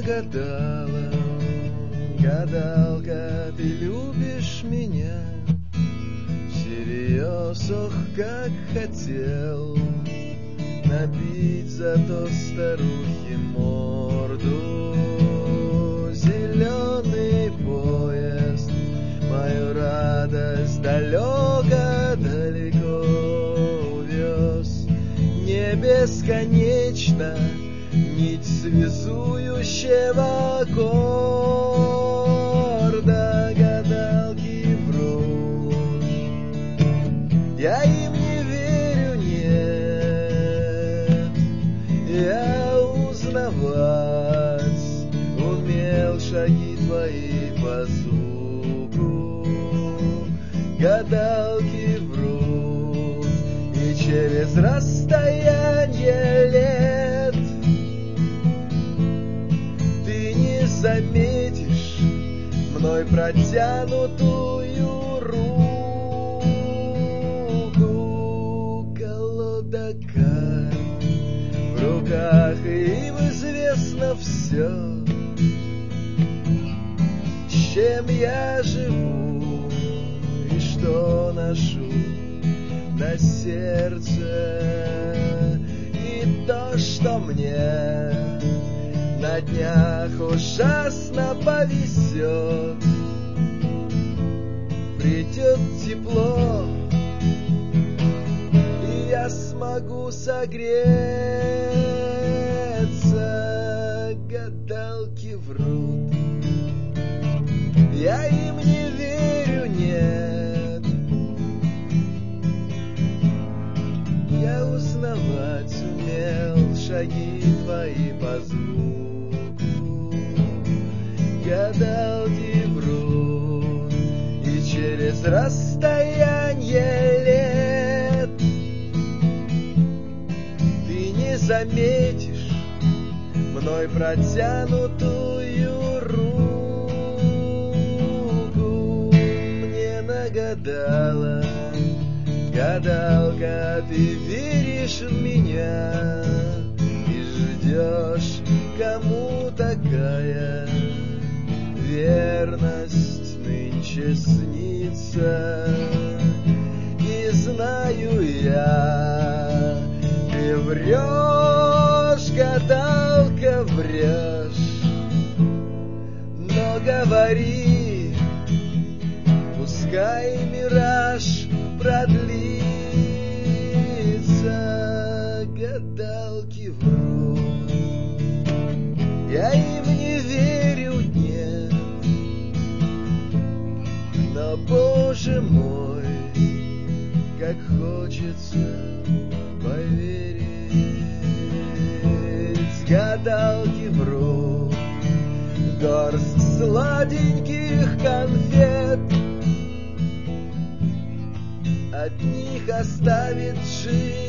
гадала, гадалка, ты любишь меня всерьез, ох, как хотел набить зато старухе морду. Зеленый поезд мою радость далеко-далеко увез. Не бесконечно нить связующего аккорда, гадалки врут. Я им не верю, нет. Я узнавать умел шаги твои по звуку. Гадалки врут, и через расстояние лет ты не заметишь мной протянутую руку. Колода карт в руках, и им известно все, чем я живу и что ношу на сердце. И то, что мне на днях ужасно повезет, придет тепло, и я смогу согреться. Гадалки врут, я им не верю, нет. Я узнавать умел шаги твои по звуку. Гадалки врут, и через расстояние лет ты не заметишь мной протянутую руку. Мне нагадала гадалка, ты веришь в меня и ждешь, кому такая верность нынче снится. И знаю я, ты врешь, гадалка, врешь, но говори, пускай мираж продлится. Гадалки врут, я им не верю, нет. Но, Боже мой, как хочется поверить. Гадалки врут, горсть сладеньких конфет от них оставит жизнь